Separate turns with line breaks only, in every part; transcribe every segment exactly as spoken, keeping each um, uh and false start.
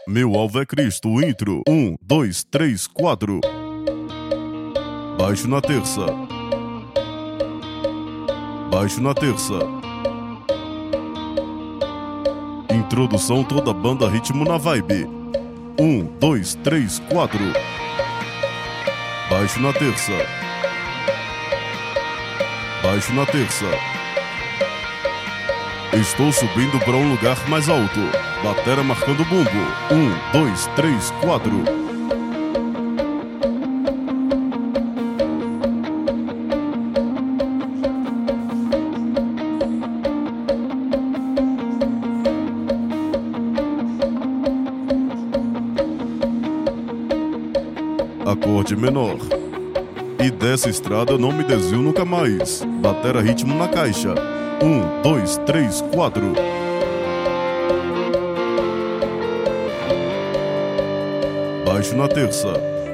Meu alvo é Cristo, intro. Um, dois, três, quatro. Baixo na terça. Baixo na terça. Introdução toda banda, ritmo na vibe. Um, dois, três, quatro. Baixo na terça. Baixo na terça. Estou subindo para um lugar mais alto. Batera marcando bumbo. Um, dois, três, quatro. Acorde menor. E dessa estrada eu não me desvio nunca mais. Batera ritmo na caixa. Um, dois, três, quatro. Baixo na terça.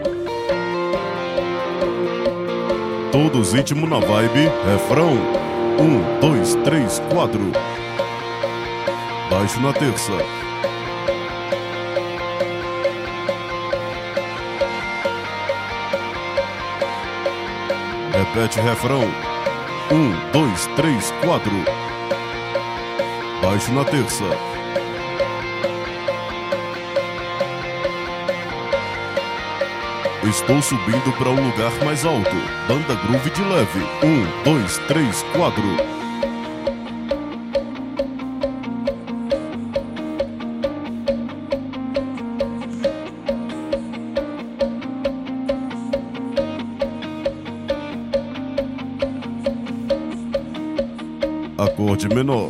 Todos ritmo na vibe. Refrão. Um, dois, três, quatro. Baixo na terça. Repete refrão. Um, dois, três, quatro. Baixo na terça. Estou subindo para um lugar mais alto. Banda groove de leve. Um, dois, três, quatro. Acorde menor.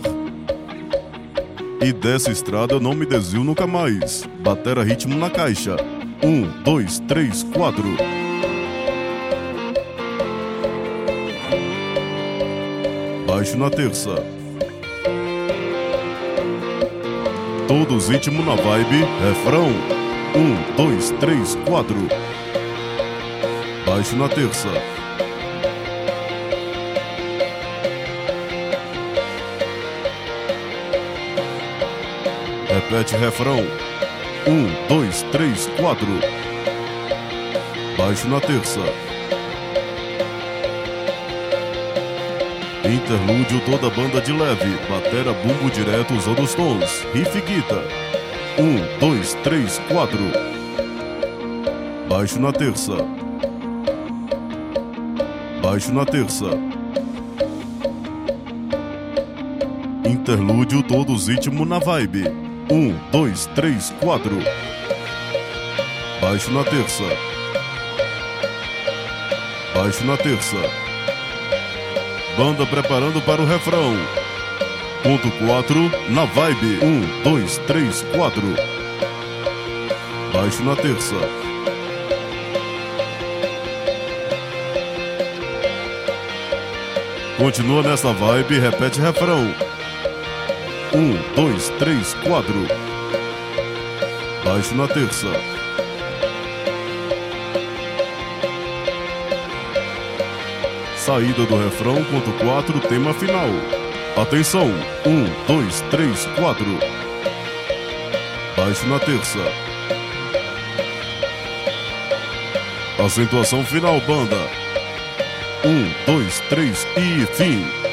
E dessa estrada eu não me desvio nunca mais. Batera ritmo na caixa. Um, dois, três, quatro. Baixo na terça. Todos ritmo na vibe. Refrão. Um, dois, três, quatro. Baixo na terça. Repete refrão. Um, dois, três, quatro. Baixo na terça. Interlúdio toda banda de leve. Batera bumbo direto usando os tons. Riff guitar. Um, dois, três, quatro. Baixo na terça. Baixo na terça. Interlúdio todos ritmo na vibe. Um, dois, três, quatro. Baixo na terça. Baixo na terça. Banda preparando para o refrão. Ponto quatro, na vibe. Um, dois, três, quatro. Baixo na terça. Continua nessa vibe, repete refrão. Um, dois, três, quatro. Baixo na terça. Saída do refrão, ponto quatro, tema final. Atenção. Um, dois, três, quatro. Baixo na terça. Acentuação final, banda. Um, dois, três e fim.